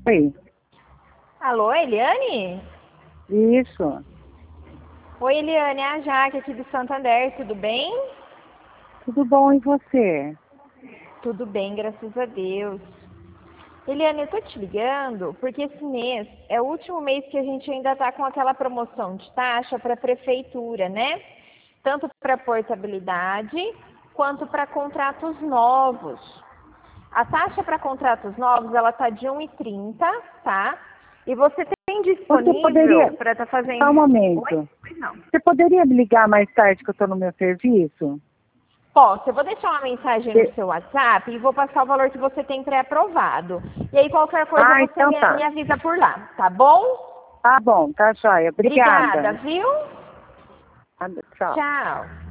Oi, Alô, Eliane? isso. Oi, Eliane, é a Jaque aqui do Santander, tudo bem? Tudo bom e você? Tudo bem, graças a Deus. Eliane, eu tô te ligando porque esse mês é o último mês que a gente ainda tá com aquela promoção de taxa para a prefeitura, né? Tanto para portabilidade quanto para contratos novos. A taxa para contratos novos, ela tá de 1,30, tá? E você tem Você disponível poderia. para estar fazendo... Só um Oi? momento. Pois não. Você poderia me ligar mais tarde que eu estou no meu serviço? Posso, eu vou deixar uma mensagem no Você- seu WhatsApp e vou passar o valor que você tem pré-aprovado. E aí qualquer coisa você Então me tá. avisa por lá, tá bom? Tá bom, tá joia. Obrigada, Obrigada. viu? Tchau. Tchau.